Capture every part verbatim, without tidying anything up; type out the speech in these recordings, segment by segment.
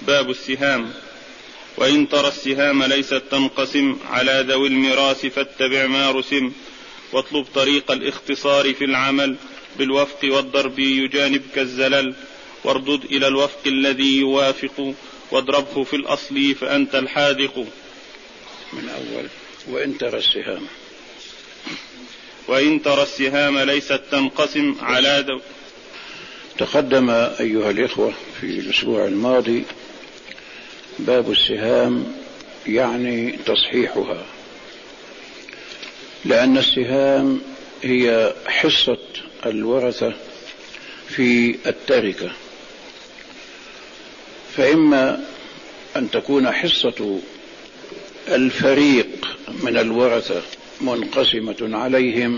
باب السهام. وإن ترى السهام ليست تنقسم على ذوي الميراث فاتبع ما رسم، واطلب طريق الاختصار في العمل بالوفق والضرب يجانبك الزلل، واردد إلى الوفق الذي يوافق واضربه في الأصل فأنت الحاذق. من أول وإن ترى السهام وإن ترى السهام ليست تنقسم على ذوي. تقدم أيها الإخوة في الأسبوع الماضي باب السهام، يعني تصحيحها، لأن السهام هي حصة الورثة في التركة، فإما أن تكون حصة الفريق من الورثة منقسمة عليهم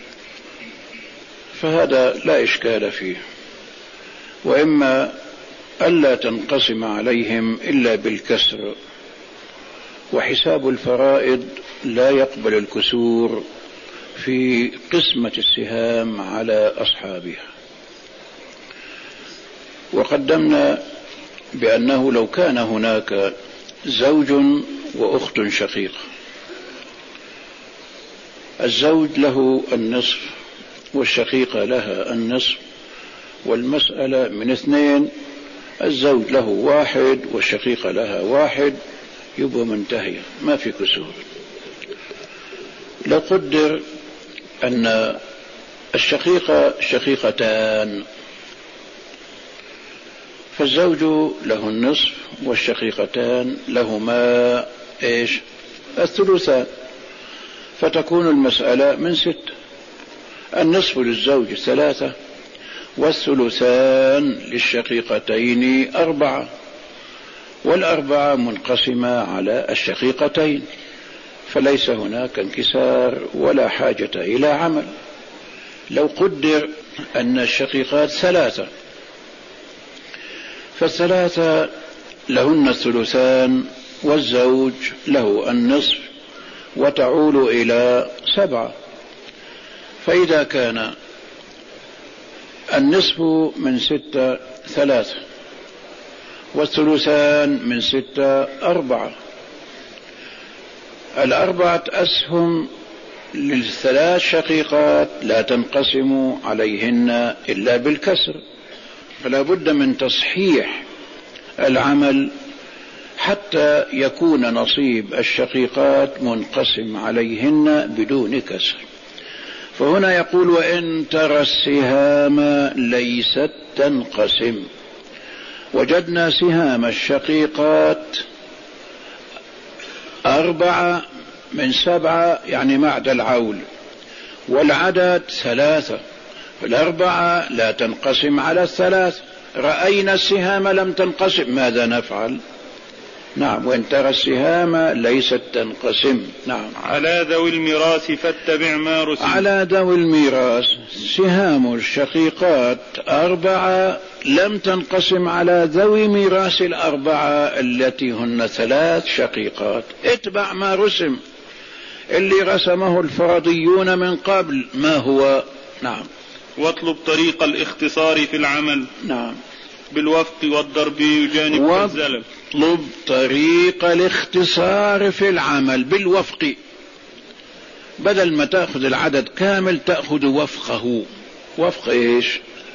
فهذا لا إشكال فيه، وإما ألا تنقسم عليهم إلا بالكسر، وحساب الفرائض لا يقبل الكسور في قسمة السهام على أصحابها. وقدمنا بأنه لو كان هناك زوج وأخت شقيقة، الزوج له النصف والشقيقة لها النصف، والمسألة من اثنين، الزوج له واحد والشقيقة لها واحد، يبقى منتهية ما في كسور. لو قدر أن الشقيقة شقيقتان فالزوج له النصف والشقيقتان لهما إيش؟ الثلثان، فتكون المسألة من ست، النصف للزوج ثلاثة والثلثان للشقيقتين أربعة، والأربعة منقسمة على الشقيقتين، فليس هناك انكسار ولا حاجة إلى عمل. لو قدر أن الشقيقات ثلاثة فالثلاثة لهن الثلثان والزوج له النصف، وتعول إلى سبعة، فإذا كان النصف من ستة ثلاثة والثلثان من ستة أربعة، الأربعة أسهم للثلاث شقيقات لا تنقسم عليهن إلا بالكسر، فلا بد من تصحيح العمل حتى يكون نصيب الشقيقات منقسم عليهن بدون كسر. فهنا يقول وإن ترى السهام ليست تنقسم، وجدنا سهام الشقيقات أربعة من سبعة يعني معد العول، والعدد ثلاثة، فالأربعة لا تنقسم على الثلاث. رأينا السهام لم تنقسم، ماذا نفعل؟ نعم، وإن ترى السهام ليست تنقسم. نعم. على ذوي الميراث فاتبع ما رسم. على ذوي الميراث سهام الشقيقات أربعة لم تنقسم على ذوي ميراث الأربعة التي هن ثلاث شقيقات، اتبع ما رسم، اللي رسمه الفرضيون من قبل ما هو. نعم. واطلب طريق الاختصار في العمل. نعم. بالوفق والضرب يجانب الزلل. واطلب طريق الاختصار في العمل بالوفق، بدل ما تأخذ العدد كامل تأخذ وفقه. وفق ايش؟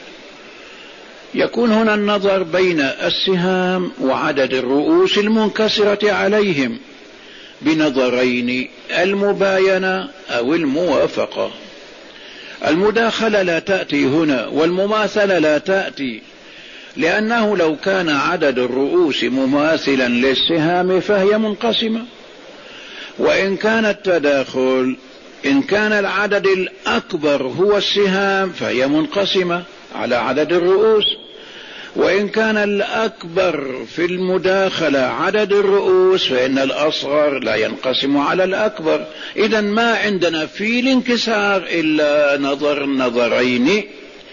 يكون هنا النظر بين السهام وعدد الرؤوس المنكسرة عليهم بنظرين: المباينة أو الموافقة. المداخلة لا تأتي هنا، والمماثلة لا تأتي، لأنه لو كان عدد الرؤوس مماثلا للسهام فهي منقسمة، وإن كان التداخل إن كان العدد الأكبر هو السهام فهي منقسمة على عدد الرؤوس، وإن كان الأكبر في المداخلة عدد الرؤوس فإن الأصغر لا ينقسم على الأكبر. إذن ما عندنا في الانكسار إلا نظر نظرين: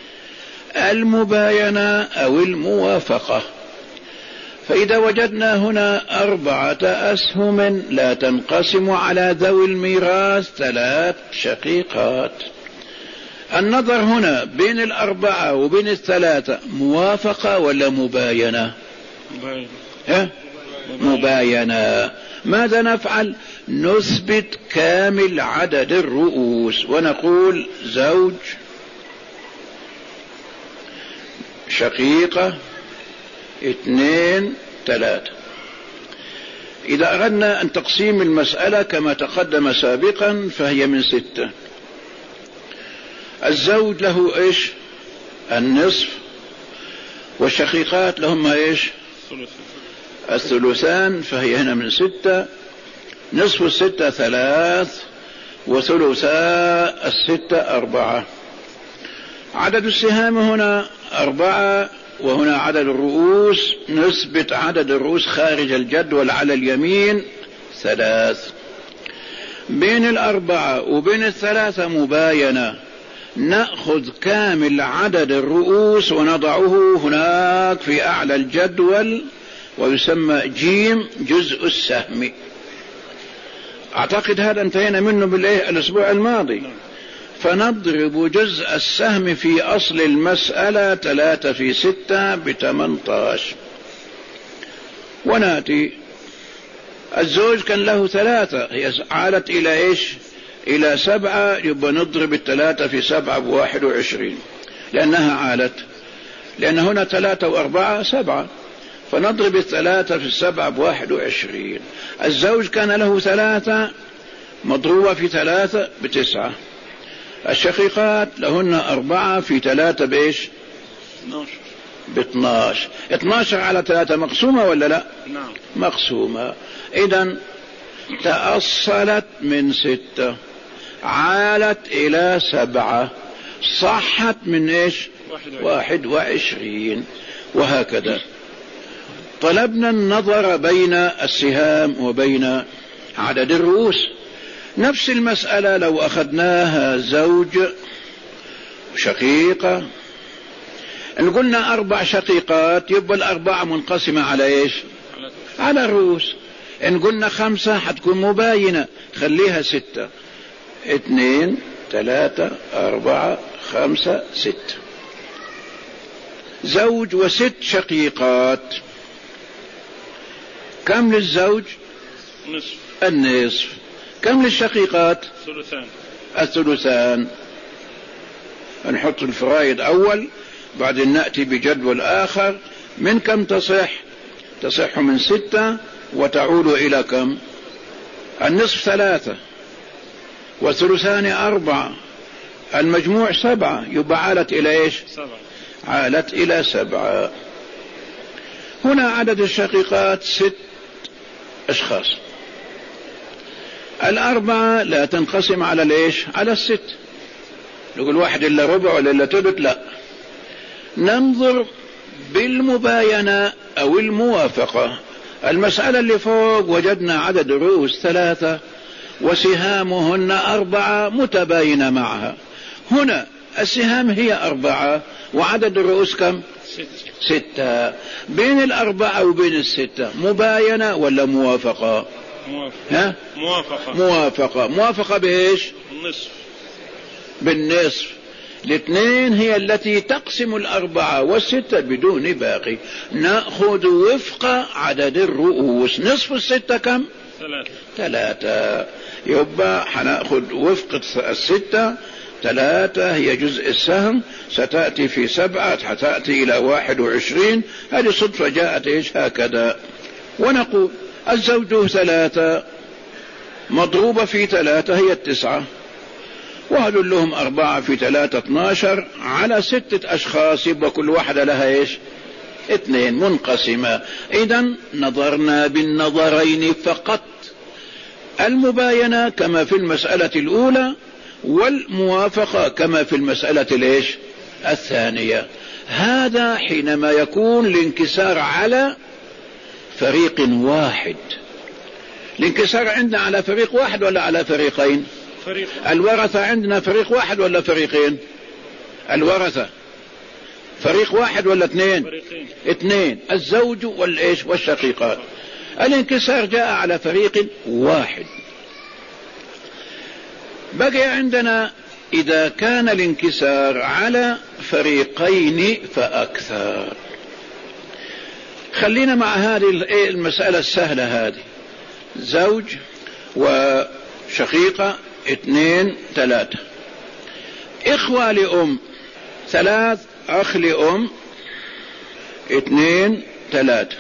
المباينة أو الموافقة. فإذا وجدنا هنا أربعة أسهم لا تنقسم على ذوي الميراث ثلاث شقيقات، النظر هنا بين الأربعة وبين الثلاثة موافقة ولا مباينة؟ ها؟ مباينة. ماذا نفعل؟ نثبت كامل عدد الرؤوس ونقول زوج، شقيقة، اثنين، ثلاثة. إذا أردنا أن تقسيم المسألة كما تقدم سابقا فهي من ستة. الزوج له إيش؟ النصف، والشقيقات لهم إيش؟ الثلثان، فهي هنا من ستة. نصف الستة ثلاث، وثلثا الستة أربعة. عدد السهام هنا أربعة، وهنا عدد الرؤوس. نثبت عدد الرؤوس خارج الجدول على اليمين ثلاث. بين الأربعة وبين الثلاثة مباينة، نأخذ كامل عدد الرؤوس ونضعه هناك في أعلى الجدول، ويسمى جيم جزء السهم. أعتقد هذا انتهينا منه بالإيه الأسبوع الماضي. فنضرب جزء السهم في أصل المسألة ثلاثة في ستة بثمنتاش، وناتي الزوج كان له ثلاثة، هي عالت إلى إيش؟ إلى سبعة، يبقى نضرب الثلاثة في سبعة بواحد وعشرين لأنها عالت، لأن هنا ثلاثة وأربعة سبعة، فنضرب الثلاثة في السبعة بواحد وعشرين. الزوج كان له ثلاثة مضروبة في ثلاثة بتسعة. الشقيقات لهن أربعة في ثلاثة بإيش؟ باثناش. اثناشر على ثلاثة مقسومة ولا لا؟ نعم مقسومة. إذن تأصلت من ستة، عالت إلى سبعة، صحت من إيش؟ واحد وعشرين، وهكذا. طلبنا النظر بين السهام وبين عدد الرؤوس. نفس المسألة لو أخذناها زوج شقيقة، إن قلنا أربع شقيقات يبقى الأربعة منقسمة على إيش؟ على الرؤوس. إن قلنا خمسة حتكون مباينة، خليها ستة، اثنين، ثلاثة، أربعة، خمسة، ستة. زوج وست شقيقات، كم للزوج؟ نصف. النصف. كم للشقيقات؟ ثلثان. الثلثان. نحط الفرائض أول، بعدين نأتي بجدول آخر. من كم تصح؟ تصح من ستة وتعود إلى كم؟ النصف ثلاثة، والثلثان أربعة، المجموع سبعة، يبقى عالت إلى إيش؟ سبعة. عالت إلى سبعة. هنا عدد الشقيقات ست أشخاص. الأربعة لا تنقسم على الإيش؟ على الست. نقول واحد إلا ربع ولا إلا تلت، لا. ننظر بالمباينة أو الموافقة. المسألة اللي فوق وجدنا عدد الرؤوس ثلاثة وسهامهن أربعة متباينة معها. هنا السهام هي أربعة وعدد الرؤوس كم؟ ستة. بين الأربعة وبين الستة مباينة ولا موافقة؟ موافقة. ها؟ موافقة. موافقة. موافقة بإيش؟ النصف. بالنصف. الاثنين هي التي تقسم الأربعة والستة بدون باقي. نأخذ وفق عدد الرؤوس. نصف الستة كم؟ ثلاثة. ثلاثة. يبقى حنأخذ وفق الستة ثلاثة، هي جزء السهم، ستأتي في سبعة حتأتي إلى واحد وعشرين. هذه صدفة جاءت إيش هكذا. ونقول الزوج ثلاثة مضروبة في ثلاثة هي التسعة، وهذول لهم أربعة في ثلاثة اثناشر على ستة أشخاص، يبقى كل واحدة لها إيش؟ اثنين، منقسمة. إذن نظرنا بالنظرين فقط، المباينة كما في المسألة الأولى، والموافقة كما في المسألة الإيش؟ الثانية. هذا حينما يكون الانكسار على فريق واحد. الانكسار عندنا على فريق واحد ولا على فريقين؟ فريق. الورثة عندنا فريق واحد ولا فريقين؟ الورثة فريق واحد ولا اثنين؟ فريقين. اثنين، الزوج والإيش؟ والشقيقات. الانكسار جاء على فريق واحد. بقي عندنا إذا كان الانكسار على فريقين فأكثر. خلينا مع هذه المسألة السهلة هذه. زوج وشقيقة اثنين ثلاثة، إخوة لأم ثلاث، أخ لأم اثنين ثلاثة.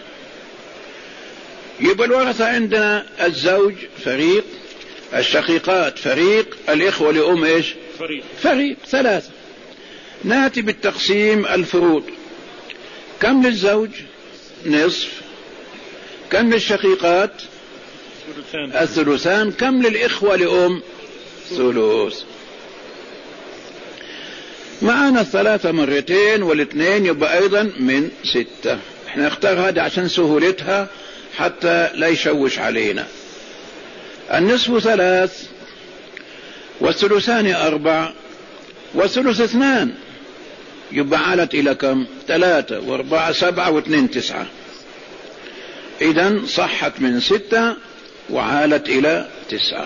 يبقى الورثة عندنا الزوج فريق، الشقيقات فريق، الإخوة لأم إيش؟ فريق. فريق ثلاثة. نأتي بالتقسيم الفروض. كم للزوج؟ نصف. كم للشقيقات؟ الثلثان. كم للإخوة لأم؟ ثلث. معنا الثلاثة مرتين والاثنين يبقى أيضا من ستة. احنا نختار هذا عشان سهولتها حتى لا يشوش علينا. النصف ثلاث والثلثان أربع والثلث اثنان، يبقى عالت إلى كم؟ ثلاثة وأربعة سبعة واثنين تسعة. إذن صحت من ستة وعالت إلى تسعة.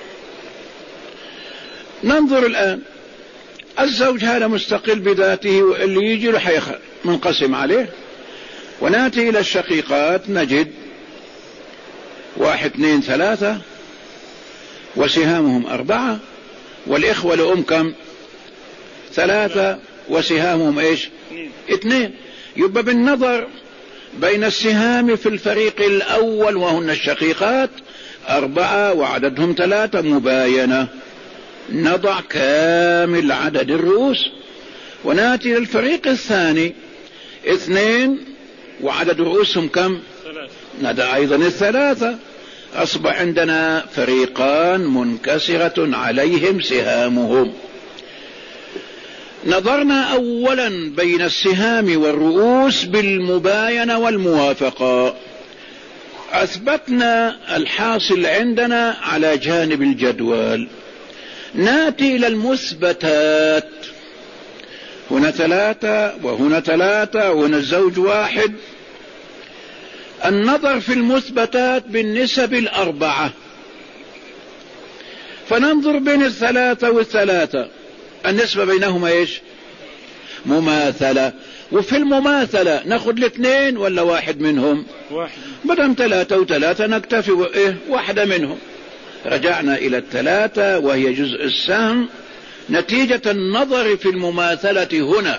ننظر الآن. الزوج هذا مستقل بذاته، واللي يجي له منقسم عليه. ونأتي إلى الشقيقات نجد واحد اثنين ثلاثة وسهامهم أربعة، والإخوة لأم كم؟ ثلاثة وسهامهم إيش؟ اثنين. يبقى بالنظر بين السهام في الفريق الأول وهن الشقيقات أربعة وعددهم ثلاثة مباينة، نضع كامل عدد الرؤوس. ونأتي للفريق الثاني اثنين وعدد رؤوسهم كم؟ ثلاثة، نضع أيضا الثلاثة. أصبح عندنا فريقان منكسرة عليهم سهامهم. نظرنا أولا بين السهام والرؤوس بالمباينة والموافقة، أثبتنا الحاصل عندنا على جانب الجدول. نأتي إلى المثبتات. هنا ثلاثة وهنا ثلاثة وهنا الزوج واحد. النظر في المثبتات بالنسب الأربعة، فننظر بين الثلاثة والثلاثة النسبة بينهما إيش؟ مماثلة. وفي المماثلة نأخذ الاثنين ولا واحد منهم؟ واحد. بدم ثلاثة وثلاثة نكتفي إيه؟ واحدة منهم. رجعنا إلى الثلاثة وهي جزء السهم نتيجة النظر في المماثلة هنا.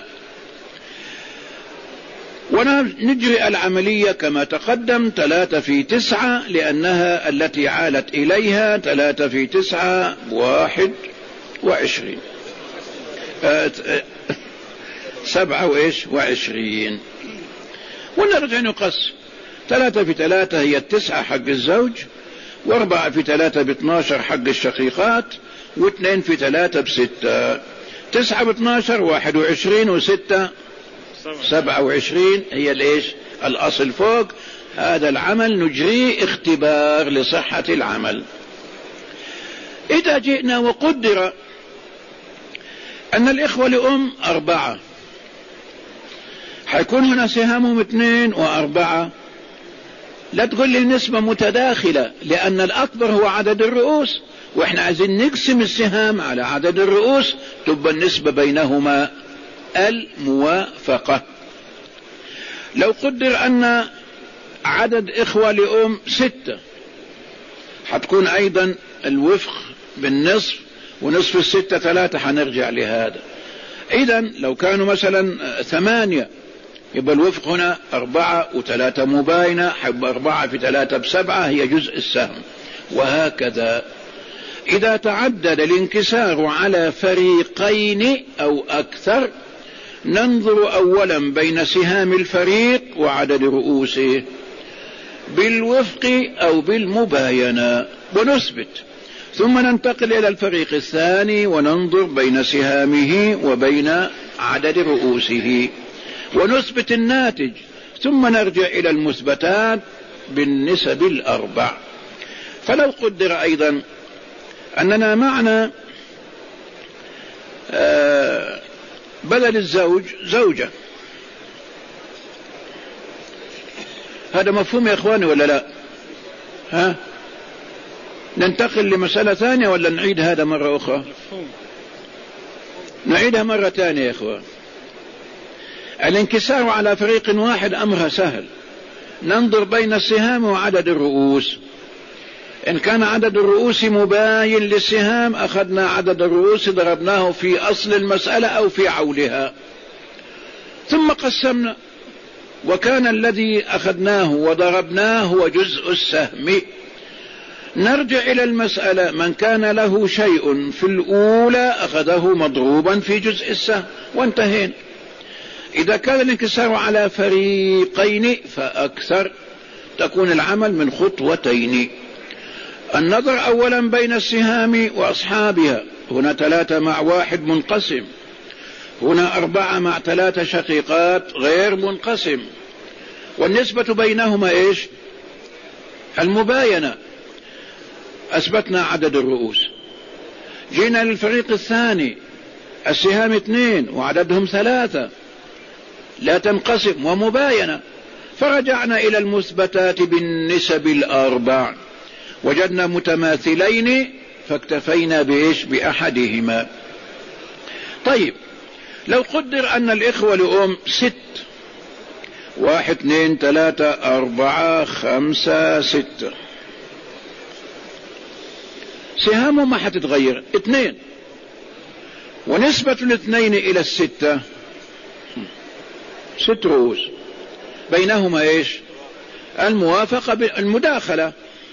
ونجري العملية كما تقدم. ثلاثة في تسعة لأنها التي عالت إليها. ثلاثة في تسعة واحد وعشرين. آه سبعة وإيش وعشرين. ونرجع نقص. ثلاثة في ثلاثة هي التسعة حق الزوج، واربعة في ثلاثة باثناشر حق الشقيقات، واثنين في ثلاثة بستة. تسعة باثناشر واحد وعشرين، وستة سبعة وعشرين هي الايش؟ الاصل فوق. هذا العمل نجريه اختبار لصحة العمل. اذا جئنا وقدر ان الاخوة لأم اربعة، حيكون هنا سهامهم اثنين واربعة. لا تقول لي نسبة متداخلة، لأن الأكبر هو عدد الرؤوس، وإحنا عايزين نقسم السهام على عدد الرؤوس، تبقى النسبة بينهما الموافقة. لو قدر أن عدد إخوة لأم ستة، حتكون أيضا الوفق بالنصف، ونصف الستة ثلاثة، حنرجع لهذا. إذن لو كانوا مثلا ثمانية، يبقى الوفق هنا أربعة وثلاثة مباينة، حب أربعة في ثلاثة بسبعة هي جزء السهم. وهكذا إذا تعدد الانكسار على فريقين أو أكثر، ننظر أولا بين سهام الفريق وعدد رؤوسه بالوفق أو بالمباينة ونثبت، ثم ننتقل إلى الفريق الثاني وننظر بين سهامه وبين عدد رؤوسه ونثبت الناتج، ثم نرجع إلى المثبتات بالنسب الأربع. فلو قدر أيضا أننا معنا بدل الزوج زوجة، هذا مفهوم يا إخواني ولا لا؟ ها؟ ننتقل لمسألة ثانية ولا نعيد هذا مرة أخرى؟ مفهوم. نعيدها مرة ثانية يا إخوان. الانكسار على فريق واحد أمرها سهل، ننظر بين السهام وعدد الرؤوس. إن كان عدد الرؤوس مباين للسهام أخذنا عدد الرؤوس ضربناه في أصل المسألة أو في عولها، ثم قسمنا، وكان الذي أخذناه وضربناه هو جزء السهم. نرجع إلى المسألة، من كان له شيء في الأولى أخذه مضروبا في جزء السهم وانتهينا. إذا كان الانكسار على فريقين فأكثر تكون العمل من خطوتين. النظر أولا بين السهام وأصحابها، هنا ثلاثة مع واحد منقسم، هنا أربعة مع ثلاثة شقيقات غير منقسم، والنسبة بينهما إيش؟ المباينة. أثبتنا عدد الرؤوس، جينا للفريق الثاني، السهام اثنين وعددهم ثلاثة لا تنقسم ومباينة، فرجعنا إلى المثبتات بالنسب الأربع، وجدنا متماثلين فاكتفينا بإيش؟ بأحدهما. طيب لو قدر أن الإخوة لأم ست، واحد اثنين ثلاثة أربعة خمسة ستة، سهامهم ما حتتغير اثنين، ونسبة الاثنين إلى الستة ست رؤوس، بينهما إيش؟ الموافقة بالمداخلة،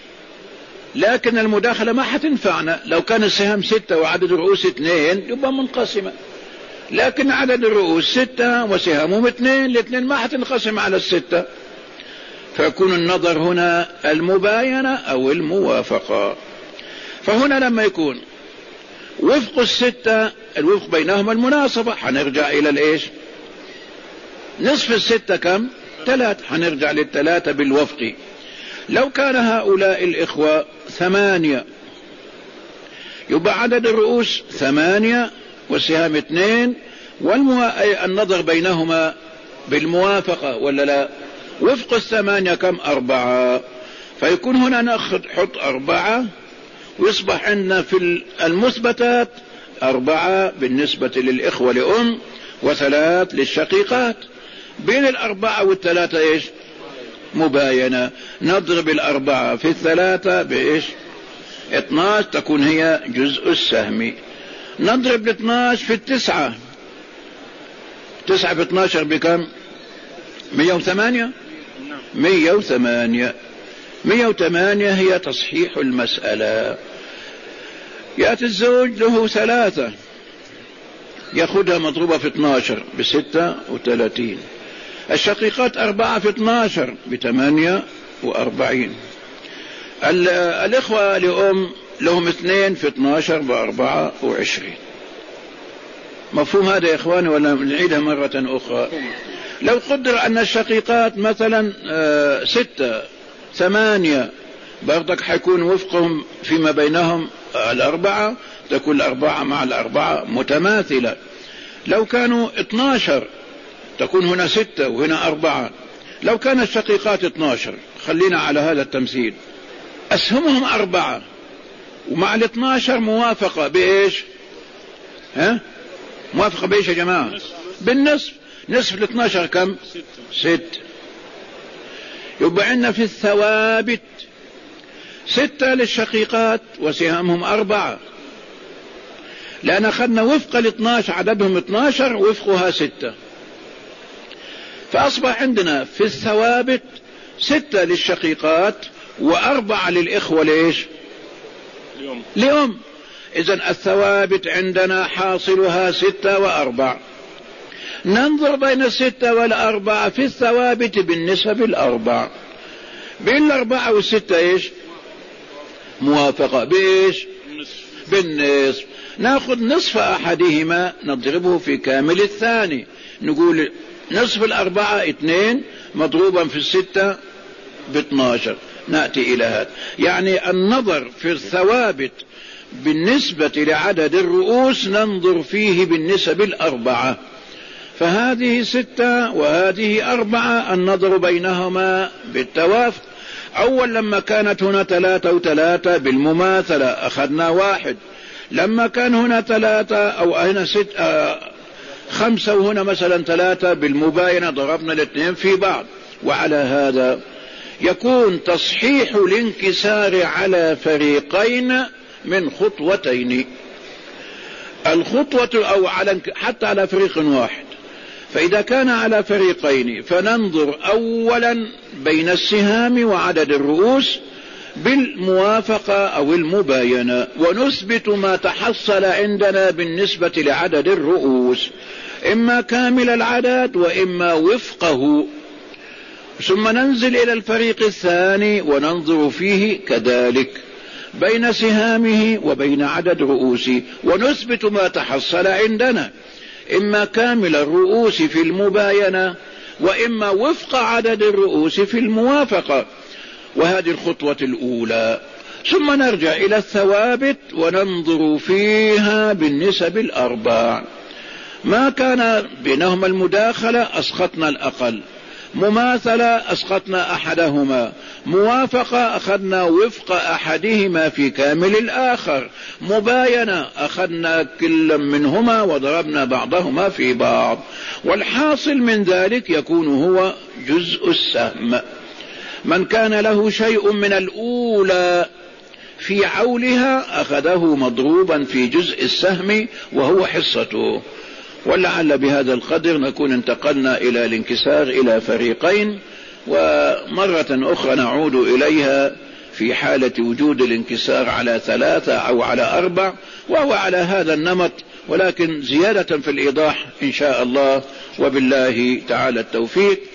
لكن المداخلة ما حتنفعنا. لو كان السهام ستة وعدد الرؤوس اثنين يبقى منقسمة، لكن عدد الرؤوس ستة وسهامهم اثنين، الاثنين ما حتنقسم على الستة، فيكون النظر هنا المباينة أو الموافقة. فهنا لما يكون وفق الستة، الوفق بينهما المناسبة، حنرجع إلى الإيش؟ نصف الستة كم؟ ثلاثة، حنرجع للثلاثة بالوفق. لو كان هؤلاء الإخوة ثمانية يبقى عدد الرؤوس ثمانية والسهام اثنين، والنظر بينهما بالموافقة ولا لا؟ وفق الثمانية كم؟ أربعة، فيكون هنا نأخذ حط أربعة، ويصبح عندنا في المثبتات أربعة بالنسبة للإخوة لأم وثلاث للشقيقات. بين الأربعة والثلاثة إيش؟ مباينة. نضرب الأربعة في الثلاثة بإيش؟ اثناش، تكون هي جزء السهم. نضرب الاثناش في التسعة، تسعة في اثناشر بكم؟ مية وثمانية. مية وثمانية، مية وثمانية هي تصحيح المسألة. يأتي الزوج له ثلاثة يأخذها مضروبة في اثناشر بستة وثلاثين، الشقيقات أربعة في اثناشر بثمانية وأربعين، الإخوة لأم لهم اثنين في اثناشر بأربعة وعشرين. مفهوم هذا يا إخواني ولا نعيدها مرة أخرى؟ لو قدر أن الشقيقات مثلا ستة ثمانية، برضك حيكون وفقهم فيما بينهم الأربعة، تكون الأربعة مع الأربعة متماثلة. لو كانوا اثناشر تكون هنا ستة وهنا أربعة. لو كان الشقيقات اثناشر، خلينا على هذا التمثيل، أسهمهم أربعة ومع الاثناشر موافقة بإيش؟ ها؟ موافقة بإيش يا جماعة؟ بالنصف. نصف الاثناشر كم؟ ست. يبقى عندنا في الثوابت ستة للشقيقات وسهامهم أربعة، لأن أخذنا وفق الاثناشر، عددهم اثناشر وفقها ستة، فأصبح عندنا في الثوابت ستة للشقيقات وأربعة للإخوة ليش؟ اليوم. لأم. إذن الثوابت عندنا حاصلها ستة وأربع. ننظر بين الستة والأربعة في الثوابت بالنسب الأربع. بين الأربعة والستة إيش؟ موافقة بإيش؟ بالنصف. نأخذ نصف أحدهما نضربه في كامل الثاني، نقول نصف الأربعة اثنين مضروبا في الستة باثناشر. نأتي إلى هذا، يعني النظر في الثوابت بالنسبة لعدد الرؤوس ننظر فيه بالنسب الأربعة، فهذه ستة وهذه أربعة، النظر بينهما بالتوافق. أول لما كانت هنا ثلاثة وثلاثة بالمماثلة أخذنا واحد، لما كان هنا ثلاثة أو هنا ست آه خمسة وهنا مثلا ثلاثة بالمباينة ضربنا الاثنين في بعض. وعلى هذا يكون تصحيح الانكسار على فريقين من خطوتين، الخطوة أو على حتى على فريق واحد. فإذا كان على فريقين فننظر أولا بين السهام وعدد الرؤوس بالموافقة أو المباينة، ونثبت ما تحصل عندنا بالنسبة لعدد الرؤوس، إما كامل العدد وإما وفقه. ثم ننزل إلى الفريق الثاني وننظر فيه كذلك بين سهامه وبين عدد رؤوسه، ونثبت ما تحصل عندنا، إما كامل الرؤوس في المباينة وإما وفق عدد الرؤوس في الموافقة. وهذه الخطوة الأولى. ثم نرجع إلى الثوابت وننظر فيها بالنسب الأربع، ما كان بينهما المداخلة أسقطنا الأقل، مماثلة أسقطنا أحدهما، موافقة أخذنا وفق أحدهما في كامل الآخر، مباينة أخذنا كل منهما وضربنا بعضهما في بعض. والحاصل من ذلك يكون هو جزء السهم. من كان له شيء من الأولى في عولها أخذه مضروبا في جزء السهم وهو حصته. ولعل بهذا القدر نكون انتقلنا إلى الانكسار إلى فريقين، ومرة أخرى نعود إليها في حالة وجود الانكسار على ثلاثة أو على أربع، وهو على هذا النمط، ولكن زيادة في الإيضاح إن شاء الله. وبالله تعالى التوفيق.